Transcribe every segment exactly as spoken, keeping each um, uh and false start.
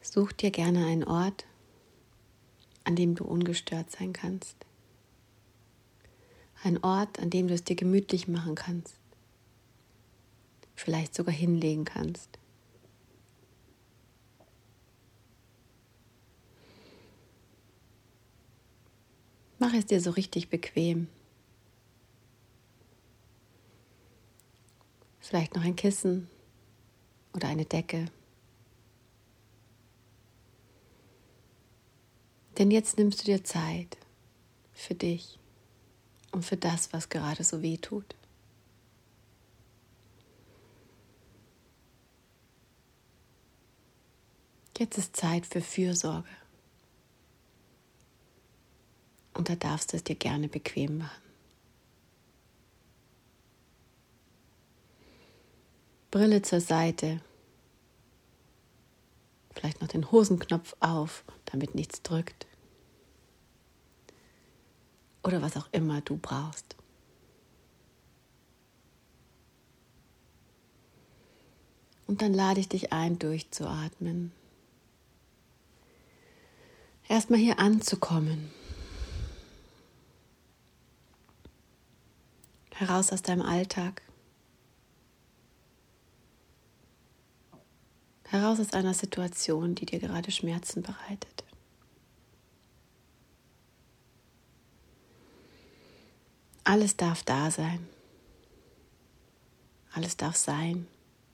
Such dir gerne einen Ort, an dem du ungestört sein kannst. Ein Ort, an dem du es dir gemütlich machen kannst. Vielleicht sogar hinlegen kannst. Mach es dir so richtig bequem. Vielleicht noch ein Kissen oder eine Decke. Denn jetzt nimmst du dir Zeit für dich und für das, was gerade so weh tut. Jetzt ist Zeit für Fürsorge. Und da darfst du es dir gerne bequem machen. Brille zur Seite. Vielleicht noch den Hosenknopf auf, damit nichts drückt. Oder was auch immer du brauchst. Und dann lade ich dich ein, durchzuatmen. Erstmal hier anzukommen. Heraus aus deinem Alltag. Heraus aus einer Situation, die dir gerade Schmerzen bereitet. Alles darf da sein. Alles darf sein.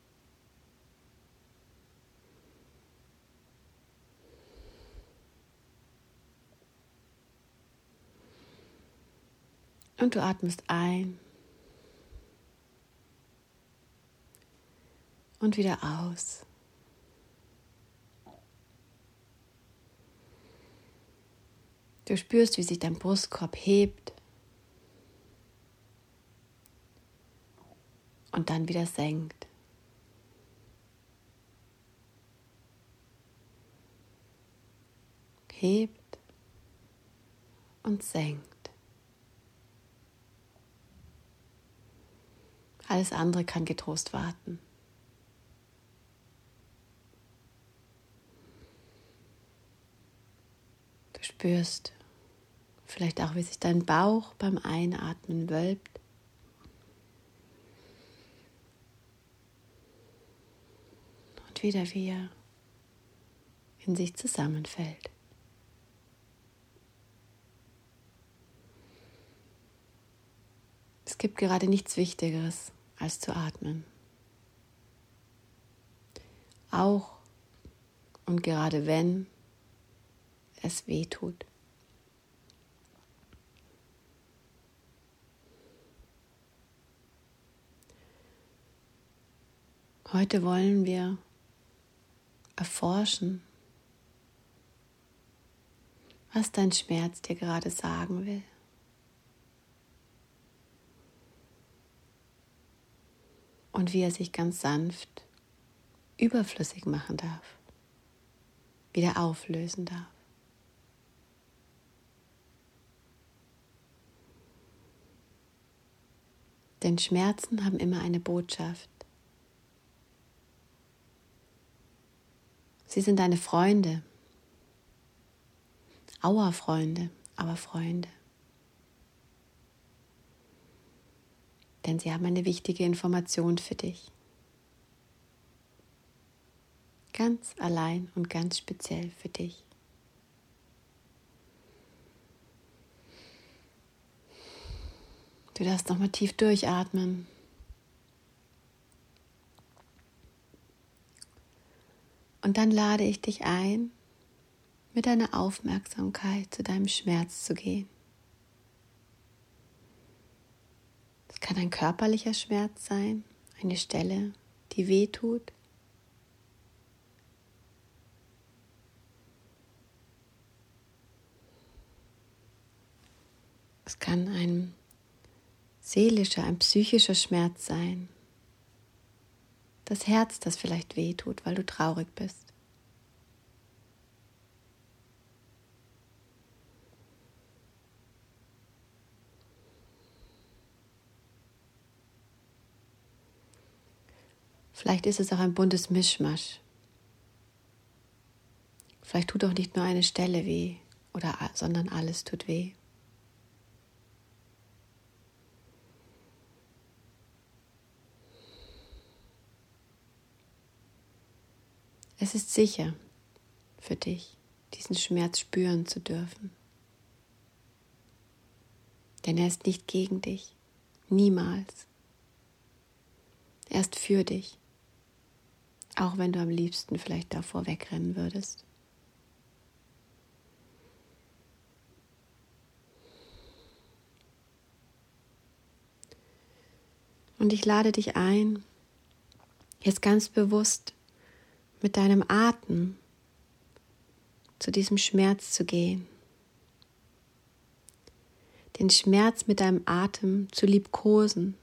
Und du atmest ein und wieder aus. Du spürst, wie sich dein Brustkorb hebt und dann wieder senkt. Hebt und senkt. Alles andere kann getrost warten. Du spürst vielleicht auch, wie sich dein Bauch beim Einatmen wölbt. Und wieder wie er in sich zusammenfällt. Es gibt gerade nichts Wichtigeres, als zu atmen. Auch und gerade wenn es weh tut. Heute wollen wir erforschen, was dein Schmerz dir gerade sagen will. Und wie er sich ganz sanft überflüssig machen darf, wieder auflösen darf. Denn Schmerzen haben immer eine Botschaft. Sie sind deine Freunde, Auerfreunde, aber Freunde. Denn sie haben eine wichtige Information für dich. Ganz allein und ganz speziell für dich. Du darfst nochmal tief durchatmen. Und dann lade ich dich ein, mit deiner Aufmerksamkeit zu deinem Schmerz zu gehen. Es kann ein körperlicher Schmerz sein, eine Stelle, die weh tut. Es kann ein seelischer, ein psychischer Schmerz sein. Das Herz, das vielleicht weh tut, weil du traurig bist. Vielleicht ist es auch ein buntes Mischmasch. Vielleicht tut auch nicht nur eine Stelle weh, oder, sondern alles tut weh. Es ist sicher für dich, diesen Schmerz spüren zu dürfen. Denn er ist nicht gegen dich, niemals. Er ist für dich, auch wenn du am liebsten vielleicht davor wegrennen würdest. Und ich lade dich ein, jetzt ganz bewusst mit deinem Atem zu diesem Schmerz zu gehen. Den Schmerz mit deinem Atem zu liebkosen.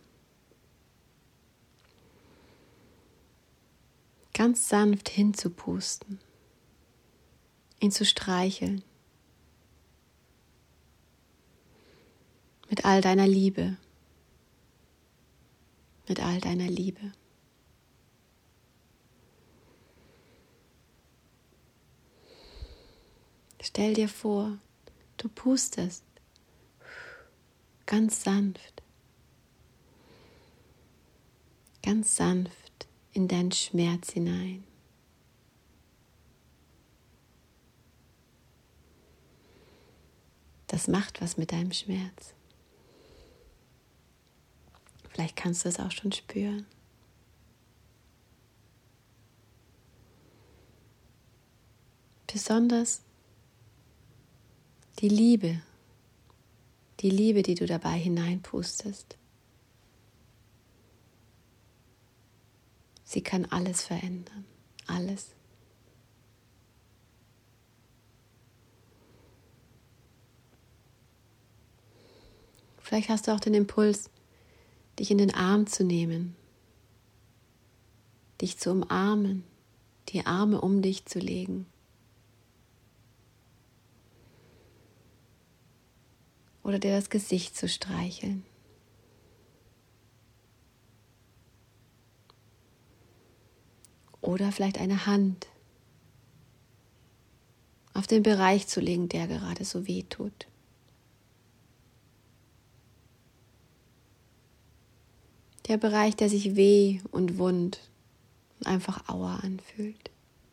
Ganz sanft hinzupusten, ihn zu streicheln. Mit all deiner Liebe. Mit all deiner Liebe. Stell dir vor, du pustest ganz sanft, ganz sanft in deinen Schmerz hinein. Das macht was mit deinem Schmerz. Vielleicht kannst du es auch schon spüren. Besonders die Liebe, die Liebe, die du dabei hineinpustest. Sie kann alles verändern, alles. Vielleicht hast du auch den Impuls, dich in den Arm zu nehmen, dich zu umarmen, die Arme um dich zu legen. Oder dir das Gesicht zu streicheln. Oder vielleicht eine Hand auf den Bereich zu legen, der gerade so weh tut. Der Bereich, der sich weh und wund und einfach Aua anfühlt.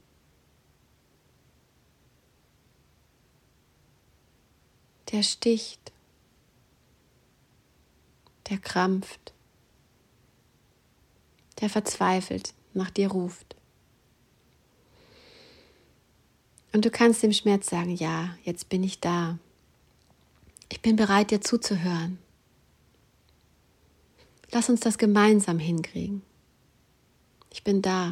Der sticht, der krampft, der verzweifelt nach dir ruft. Und du kannst dem Schmerz sagen, ja, jetzt bin ich da. Ich bin bereit, dir zuzuhören. Lass uns das gemeinsam hinkriegen. Ich bin da.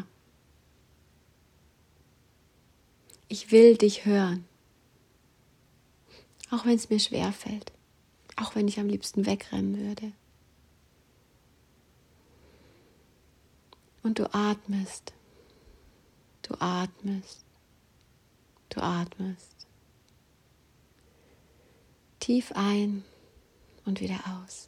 Ich will dich hören. Auch wenn es mir schwerfällt. Auch wenn ich am liebsten wegrennen würde. Und du atmest, du atmest, du atmest. Tief ein und wieder aus.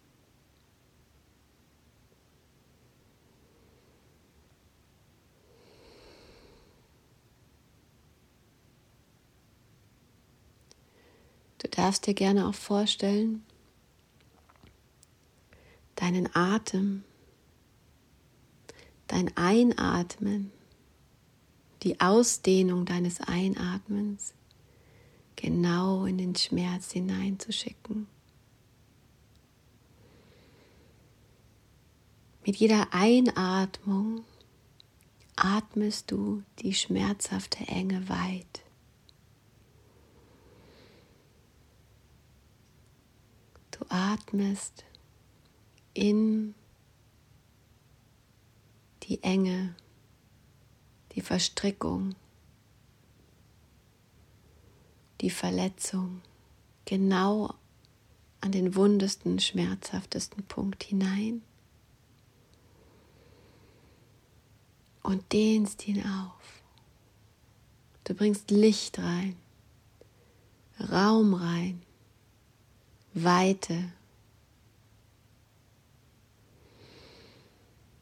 Du darfst dir gerne auch vorstellen, deinen Atem, dein Einatmen, die Ausdehnung deines Einatmens genau in den Schmerz hineinzuschicken. Mit jeder Einatmung atmest du die schmerzhafte Enge weit. Du atmest in die Enge, die Verstrickung, die Verletzung, genau an den wundesten, schmerzhaftesten Punkt hinein und dehnst ihn auf. Du bringst Licht rein, Raum rein, Weite.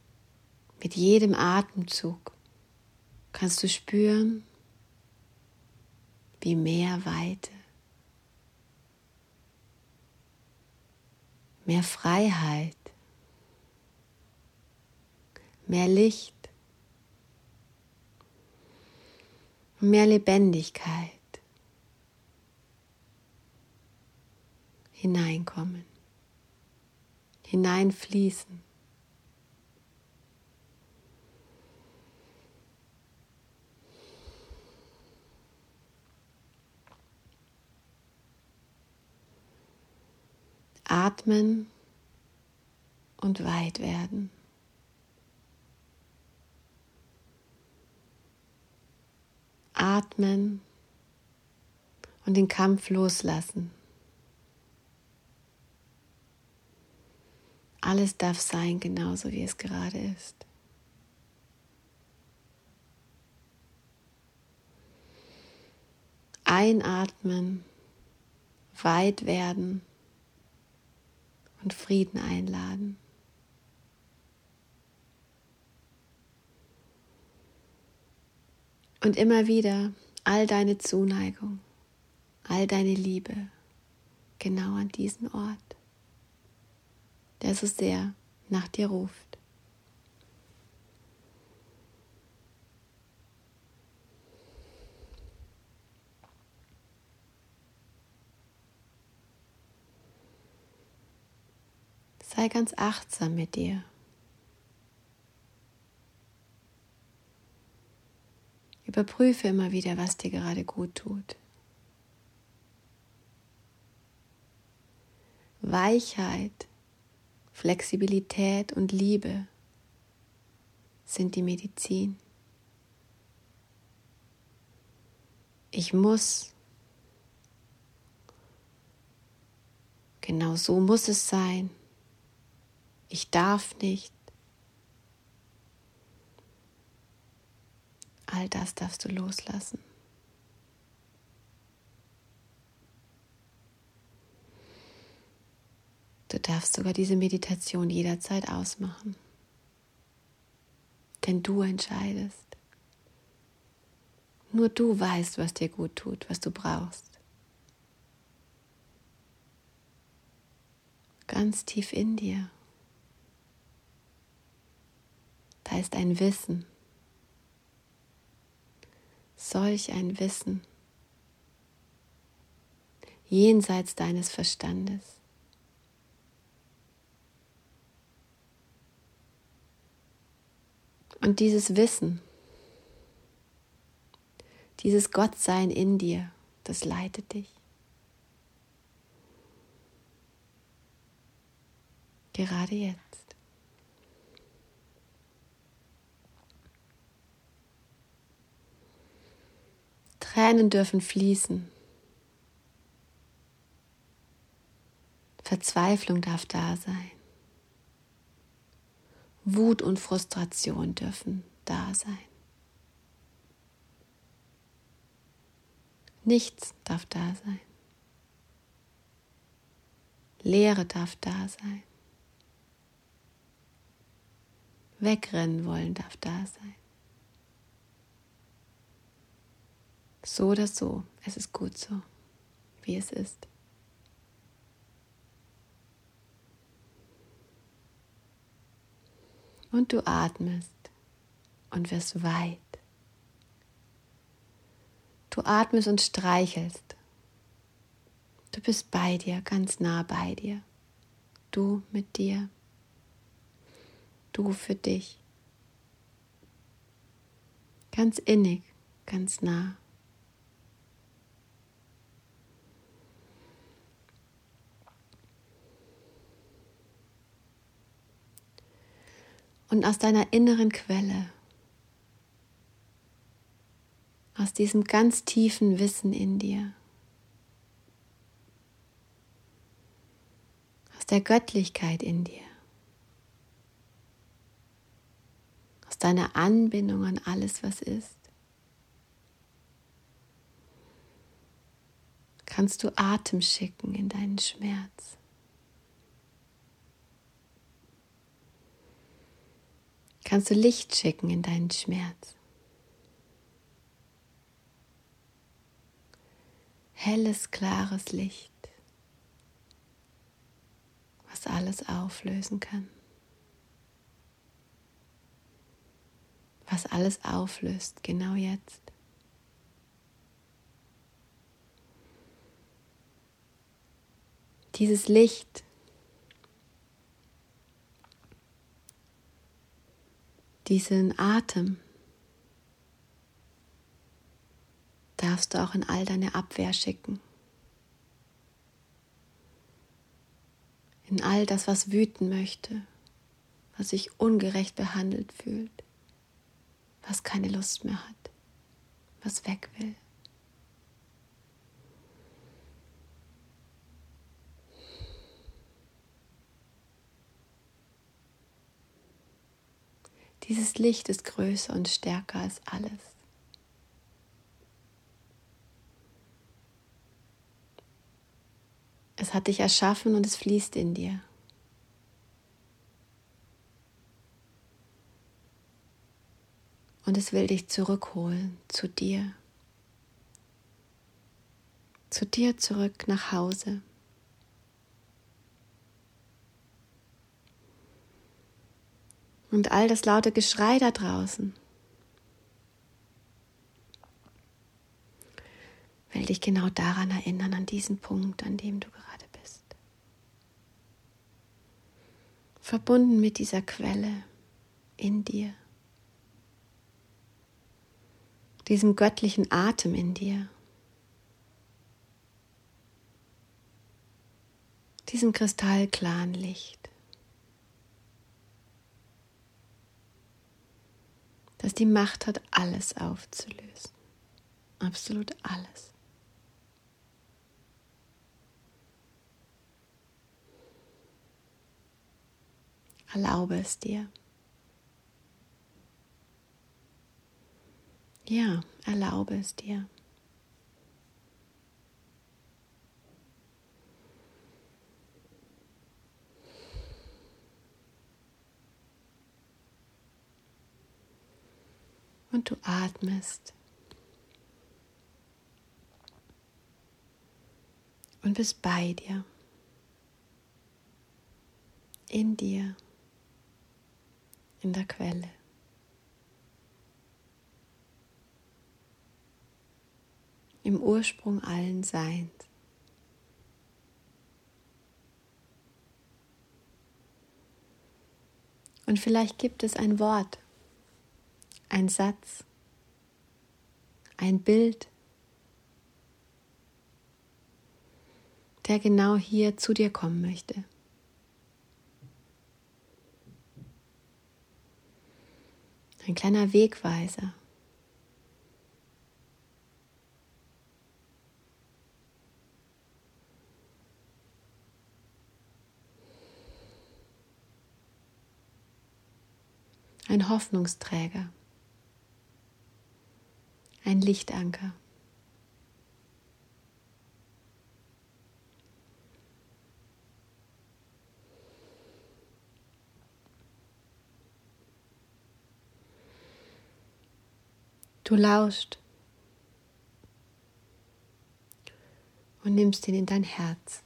Mit jedem Atemzug kannst du spüren, wie mehr Weite, mehr Freiheit, mehr Licht, mehr Lebendigkeit hineinkommen, hineinfließen. Atmen und weit werden. Atmen und den Kampf loslassen. Alles darf sein, genauso wie es gerade ist. Einatmen, weit werden und Frieden einladen. Und immer wieder all deine Zuneigung, all deine Liebe genau an diesen Ort, der so sehr nach dir ruft. Sei ganz achtsam mit dir. Überprüfe immer wieder, was dir gerade gut tut. Weichheit, Flexibilität und Liebe sind die Medizin. Ich muss, genau so muss es sein. Ich darf nicht. All das darfst du loslassen. Du darfst sogar diese Meditation jederzeit ausmachen. Denn du entscheidest. Nur du weißt, was dir gut tut, was du brauchst. Ganz tief in dir. Da ist ein Wissen. Solch ein Wissen. Jenseits deines Verstandes. Und dieses Wissen, dieses Gottsein in dir, das leitet dich. Gerade jetzt. Tränen dürfen fließen. Verzweiflung darf da sein. Wut und Frustration dürfen da sein. Nichts darf da sein. Leere darf da sein. Wegrennen wollen darf da sein. So oder so, es ist gut so, wie es ist. Und du atmest und wirst weit. Du atmest und streichelst. Du bist bei dir, ganz nah bei dir. Du mit dir. Du für dich. Ganz innig, ganz nah. Und aus deiner inneren Quelle, aus diesem ganz tiefen Wissen in dir, aus der Göttlichkeit in dir, aus deiner Anbindung an alles, was ist, kannst du Atem schicken in deinen Schmerz. Kannst du Licht schicken in deinen Schmerz. helles, klares Licht, was alles auflösen kann, was alles auflöst, genau jetzt. Dieses Licht, diesen Atem, darfst du auch in all deine Abwehr schicken. In all das, was wüten möchte, was sich ungerecht behandelt fühlt, was keine Lust mehr hat, was weg will. Dieses Licht ist größer und stärker als alles. Es hat dich erschaffen und es fließt in dir. Und es will dich zurückholen zu dir. Zu dir zurück nach Hause. Und all das laute Geschrei da draußen will dich genau daran erinnern, an diesen Punkt, an dem du gerade bist. Verbunden mit dieser Quelle in dir, diesem göttlichen Atem in dir, diesem kristallklaren Licht, das die Macht hat, alles aufzulösen. Absolut alles. Erlaube es dir. Ja, erlaube es dir. Und du atmest und bist bei dir, in dir, in der Quelle. Im Ursprung allen Seins. Und vielleicht gibt es ein Wort, ein Satz, ein Bild, der genau hier zu dir kommen möchte. Ein kleiner Wegweiser. Ein Hoffnungsträger. Ein Lichtanker. Du lauschst und nimmst ihn in dein Herz.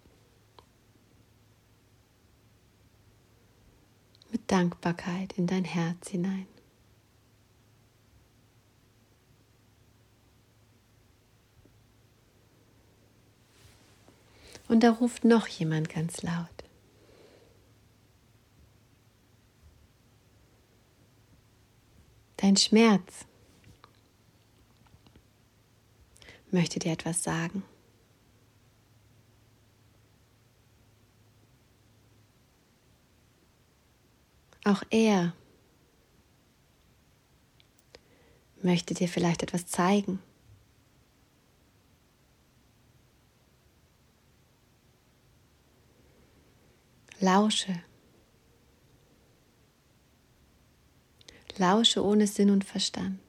Mit Dankbarkeit in dein Herz hinein. Und da ruft noch jemand ganz laut. Dein Schmerz möchte dir etwas sagen. Auch er möchte dir vielleicht etwas zeigen. Lausche. Lausche ohne Sinn und Verstand.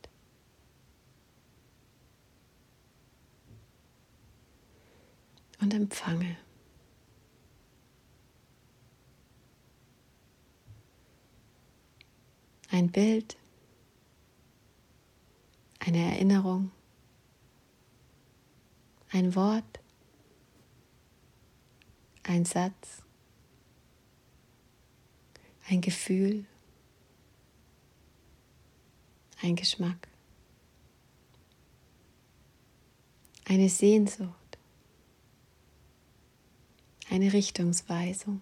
Und empfange. Ein Bild, eine Erinnerung, ein Wort, ein Satz, ein Gefühl, ein Geschmack, eine Sehnsucht, eine Richtungsweisung.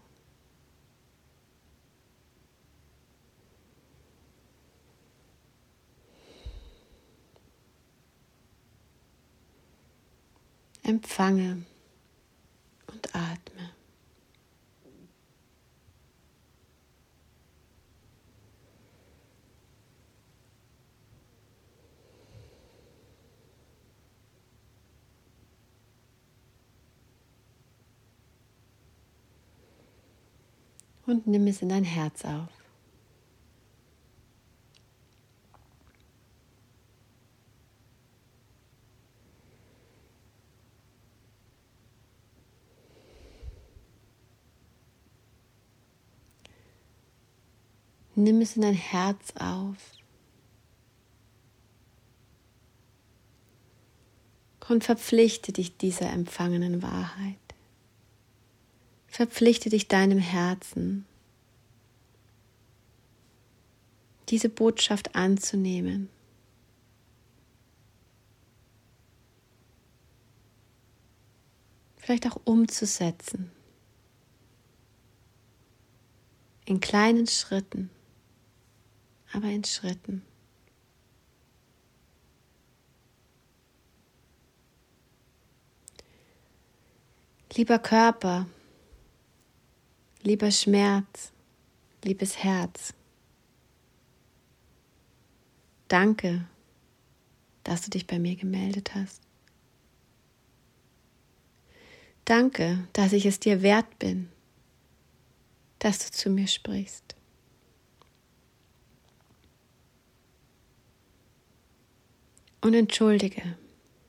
Empfange und atme. Und nimm es in dein Herz auf. Nimm es in dein Herz auf und verpflichte dich dieser empfangenen Wahrheit. Verpflichte dich deinem Herzen, diese Botschaft anzunehmen. Vielleicht auch umzusetzen. In kleinen Schritten, aber in Schritten. Lieber Körper, lieber Schmerz, liebes Herz, danke, dass du dich bei mir gemeldet hast. Danke, dass ich es dir wert bin, dass du zu mir sprichst. Und entschuldige,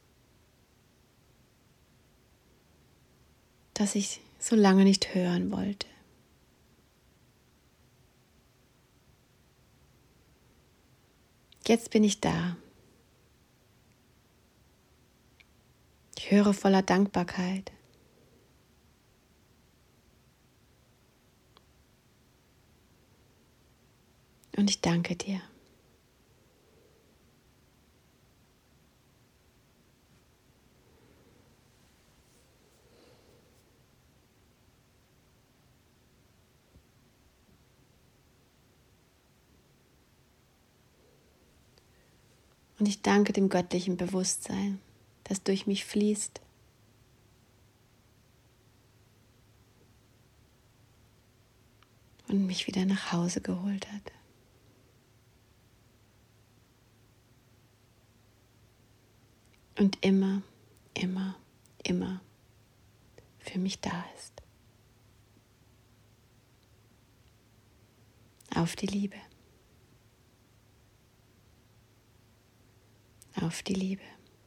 dass ich so lange nicht hören wollte. Jetzt bin ich da. Ich höre voller Dankbarkeit. Und ich danke dir. Und ich danke dem göttlichen Bewusstsein, das durch mich fließt. Und mich wieder nach Hause geholt hat. Und immer, immer, immer für mich da ist. Auf die Liebe. Auf die Liebe.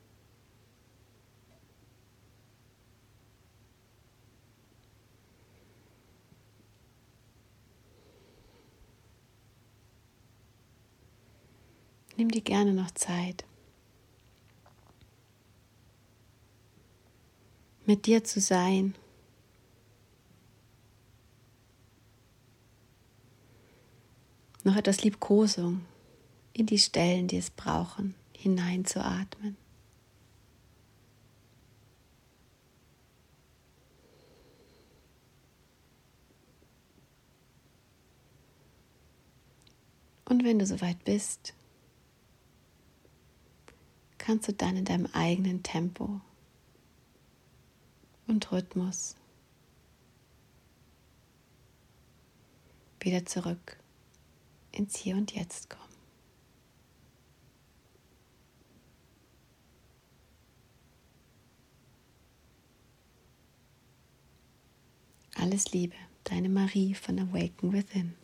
Nimm dir gerne noch Zeit, mit dir zu sein. Noch etwas Liebkosung in die Stellen, die es brauchen, hineinzuatmen. Und wenn du soweit bist, kannst du dann in deinem eigenen Tempo und Rhythmus wieder zurück ins Hier und Jetzt kommen. Alles Liebe, deine Marie von Awaken Within.